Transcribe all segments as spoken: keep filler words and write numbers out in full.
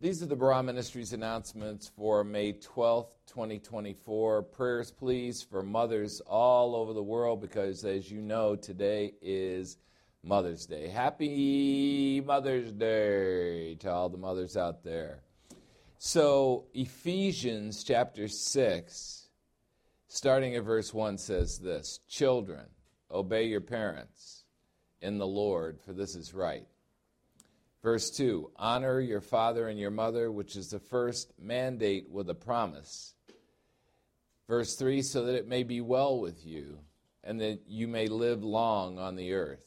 These are the Barah Ministries announcements for May twelfth, twenty twenty-four. Prayers, please, for mothers all over the world because, as you know, today is Mother's Day. Happy Mother's Day to all the mothers out there. So, Ephesians chapter six, starting at verse one, says this: Children, obey your parents in the Lord, for this is right. Verse two, honor your father and your mother, which is the first mandate with a promise. Verse three, so that it may be well with you, and that you may live long on the earth.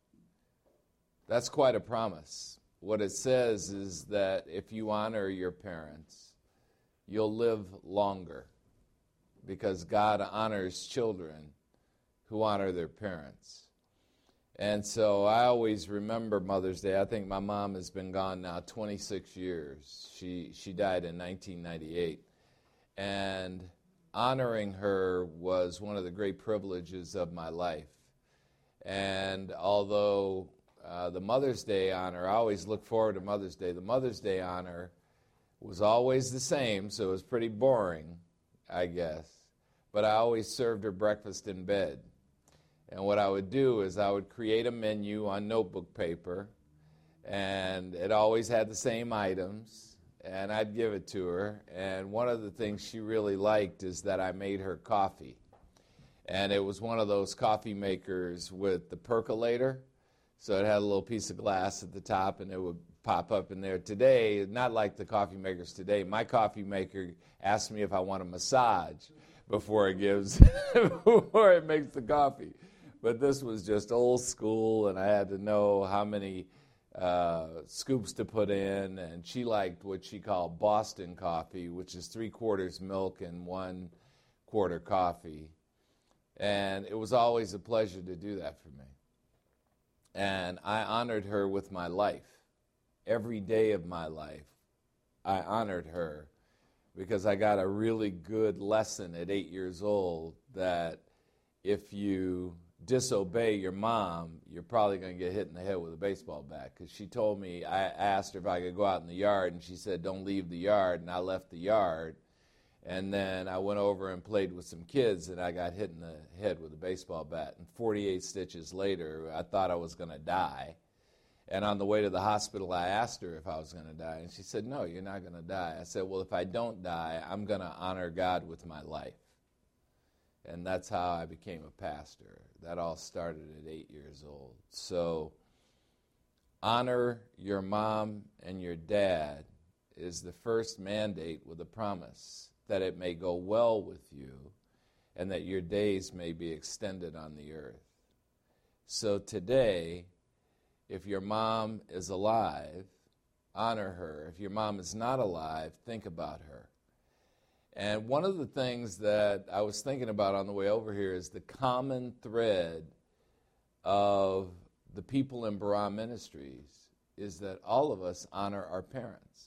That's quite a promise. What it says is that if you honor your parents, you'll live longer, because God honors children who honor their parents. And so I always remember Mother's Day. I think my mom has been gone now twenty-six years. She she died in nineteen ninety-eight. And honoring her was one of the great privileges of my life. And although uh, the Mother's Day honor, I always look forward to Mother's Day. The Mother's Day honor was always the same, so it was pretty boring, I guess. But I always served her breakfast in bed. And what I would do is I would create a menu on notebook paper, and it always had the same items, and I'd give it to her. And one of the things she really liked is that I made her coffee. And it was one of those coffee makers with the percolator, so it had a little piece of glass at the top, and it would pop up in there. Today, not like the coffee makers today, my coffee maker asked me if I want a massage before it gives, before it makes the coffee. But this was just old school, and I had to know how many uh, scoops to put in. And she liked what she called Boston coffee, which is three quarters milk and one quarter coffee. And it was always a pleasure to do that for me. And I honored her with my life. Every day of my life, I honored her because I got a really good lesson at eight years old that if you disobey your mom, you're probably going to get hit in the head with a baseball bat. Because she told me, I asked her if I could go out in the yard, and she said, don't leave the yard, and I left the yard. And then I went over and played with some kids, and I got hit in the head with a baseball bat. And forty-eight stitches later, I thought I was going to die. And on the way to the hospital, I asked her if I was going to die, and she said, no, you're not going to die. I said, well, if I don't die, I'm going to honor God with my life. And that's how I became a pastor. That all started at eight years old. So honor your mom and your dad is the first mandate with a promise that it may go well with you and that your days may be extended on the earth. So today, if your mom is alive, honor her. If your mom is not alive, think about her. And one of the things that I was thinking about on the way over here is the common thread of the people in Barah Ministries is that all of us honor our parents.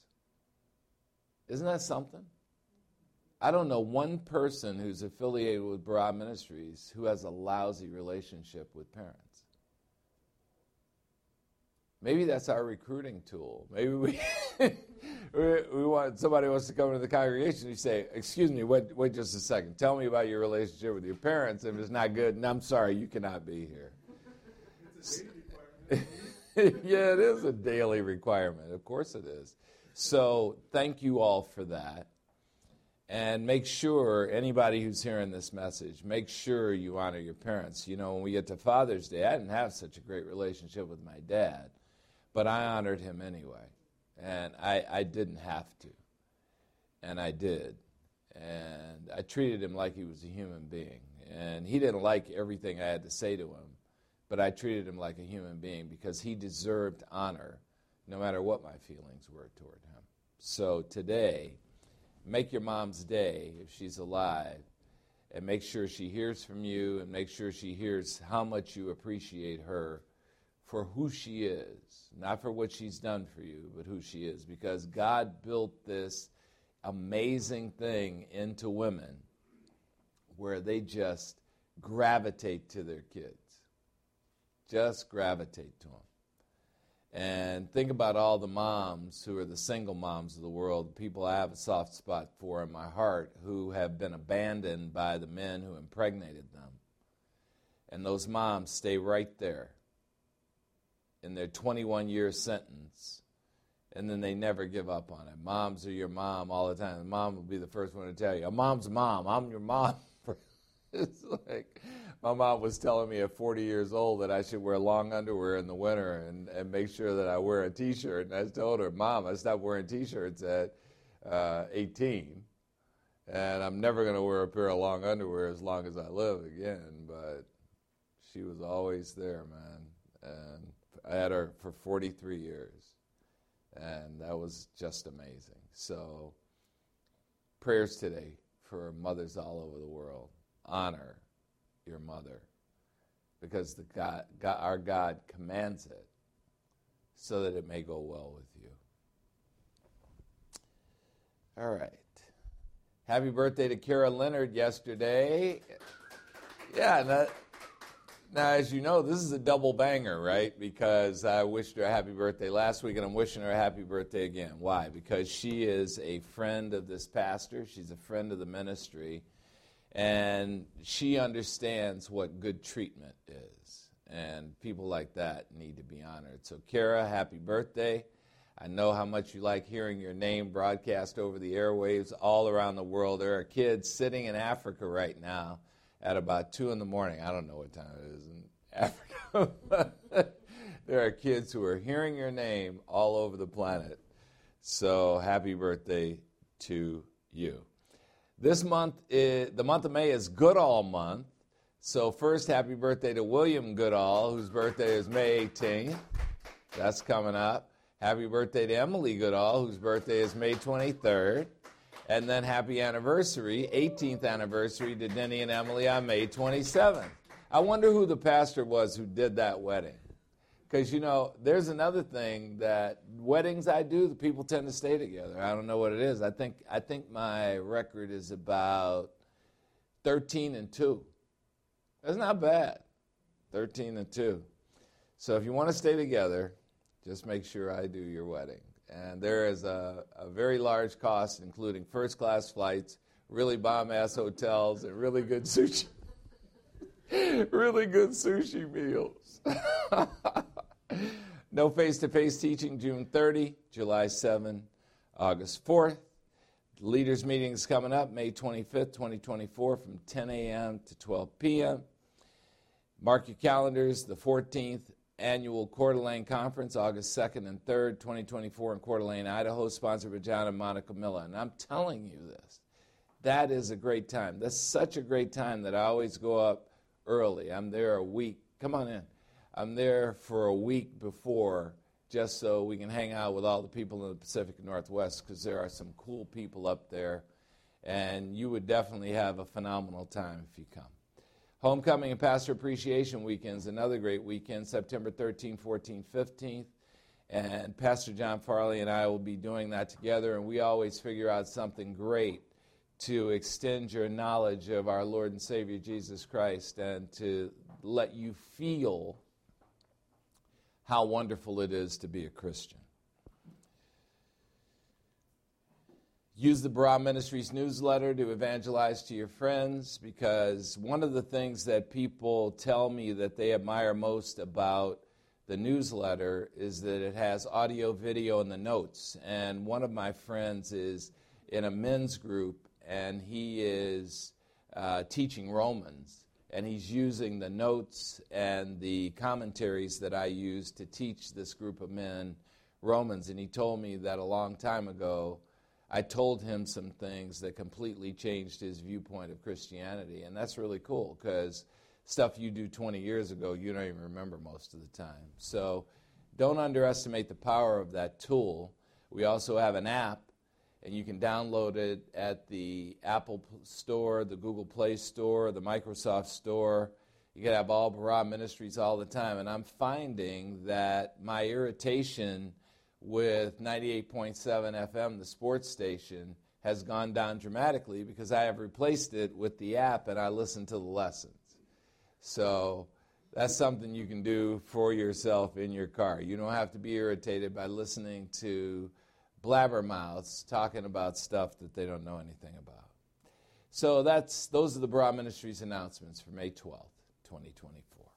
Isn't that something? I don't know one person who's affiliated with Barah Ministries who has a lousy relationship with parents. Maybe that's our recruiting tool. Maybe we we, we want somebody wants to come into the congregation. You say, "Excuse me, wait, wait just a second. Tell me about your relationship with your parents. If it's not good, and I'm sorry, you cannot be here." It's a daily requirement. Yeah, it is a daily requirement. Of course, it is. So, thank you all for that, and make sure anybody who's hearing this message, make sure you honor your parents. You know, when we get to Father's Day, I didn't have such a great relationship with my dad. But I honored him anyway, and I, I didn't have to, and I did. And I treated him like he was a human being. And he didn't like everything I had to say to him, but I treated him like a human being because he deserved honor no matter what my feelings were toward him. So today, make your mom's day if she's alive, and make sure she hears from you, and make sure she hears how much you appreciate her for who she is, not for what she's done for you, but who she is, because God built this amazing thing into women where they just gravitate to their kids, just gravitate to them. And think about all the moms who are the single moms of the world, people I have a soft spot for in my heart, who have been abandoned by the men who impregnated them. And those moms stay right there in their twenty-one-year sentence, and then they never give up on it. Moms are your mom all the time. The mom will be the first one to tell you, a mom's a mom, I'm your mom. It's like, my mom was telling me at forty years old that I should wear long underwear in the winter and, and make sure that I wear a T-shirt. And I told her, Mom, I stopped wearing T-shirts at uh, eighteen, and I'm never going to wear a pair of long underwear as long as I live again. But she was always there, man. And I had her for forty-three years, and that was just amazing. So prayers today for mothers all over the world. Honor your mother, because the God, God, our God commands it so that it may go well with you. All right. Happy birthday to Kara Leonard yesterday. Yeah, now, now as you know, this is a double banger, right? Because I wished her a happy birthday last week, and I'm wishing her a happy birthday again. Why? Because she is a friend of this pastor. She's a friend of the ministry. And she understands what good treatment is. And people like that need to be honored. So, Kara, happy birthday. I know how much you like hearing your name broadcast over the airwaves all around the world. There are kids sitting in Africa right now at about two in the morning. I don't know what time it is in Africa. There are kids who are hearing your name all over the planet. So, happy birthday to you. This month, is, the month of May is Goodall month. So first, happy birthday to William Goodall, whose birthday is May eighteenth. That's coming up. Happy birthday to Emily Goodall, whose birthday is May twenty-third. And then happy anniversary, eighteenth anniversary to Denny and Emily on May twenty-seventh. I wonder who the pastor was who did that wedding. Because, you know, there's another thing that weddings I do, the people tend to stay together. I don't know what it is. I think I think my record is about thirteen and two. That's not bad. thirteen and two. So if you want to stay together, just make sure I do your wedding. And there is a, a very large cost, including first-class flights, really bomb-ass hotels, and really good sushi. really good sushi meals. No face-to-face teaching June thirtieth, July seventh, August fourth. The leaders' meeting is coming up May twenty-fifth, twenty twenty-four from ten a.m. to twelve p.m. Mark your calendars, the fourteenth Annual Coeur d'Alene Conference, August second and third, twenty twenty-four in Coeur d'Alene, Idaho, sponsored by John and Monica Miller. And I'm telling you this, that is a great time. That's such a great time that I always go up early. I'm there a week. Come on in. I'm there for a week before just so we can hang out with all the people in the Pacific Northwest, because there are some cool people up there, and you would definitely have a phenomenal time if you come. Homecoming and Pastor Appreciation Weekend is another great weekend, September thirteenth, fourteenth, fifteenth, and Pastor John Farley and I will be doing that together, and we always figure out something great to extend your knowledge of our Lord and Savior Jesus Christ and to let you feel how wonderful it is to be a Christian. Use the Barah Ministries newsletter to evangelize to your friends, because one of the things that people tell me that they admire most about the newsletter is that it has audio, video, and the notes. And one of my friends is in a men's group, and he is uh, teaching Romans. And he's using the notes and the commentaries that I use to teach this group of men Romans. And he told me that a long time ago, I told him some things that completely changed his viewpoint of Christianity. And that's really cool, because stuff you do twenty years ago, you don't even remember most of the time. So don't underestimate the power of that tool. We also have an app, and you can download it at the Apple Store, the Google Play Store, the Microsoft Store. You can have all Barah Ministries all the time. And I'm finding that my irritation with ninety-eight point seven F M, the sports station, has gone down dramatically because I have replaced it with the app and I listen to the lessons. So That's something you can do for yourself in your car. You don't have to be irritated by listening to blabbermouths talking about stuff that they don't know anything about. So that's those are the Barah Ministries announcements for May twelfth, twenty twenty-four.